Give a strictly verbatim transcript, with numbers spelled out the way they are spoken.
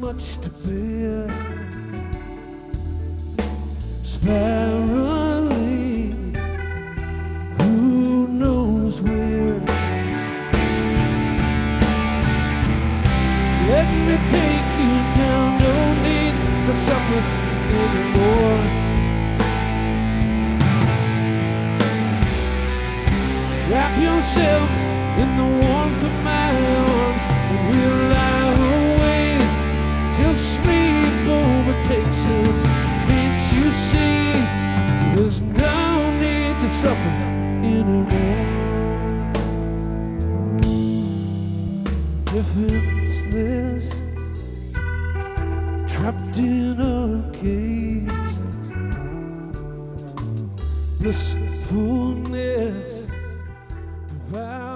much to bear. Spiraling, who knows where? Let me take you down, no need to suffer anymore. Wrap yourself in the warmth of my arms, and we'll lie awake till sleep overtakes us. Can't you see there's no need to suffer anymore? Defenseless, trapped in a cage, blissfulness provides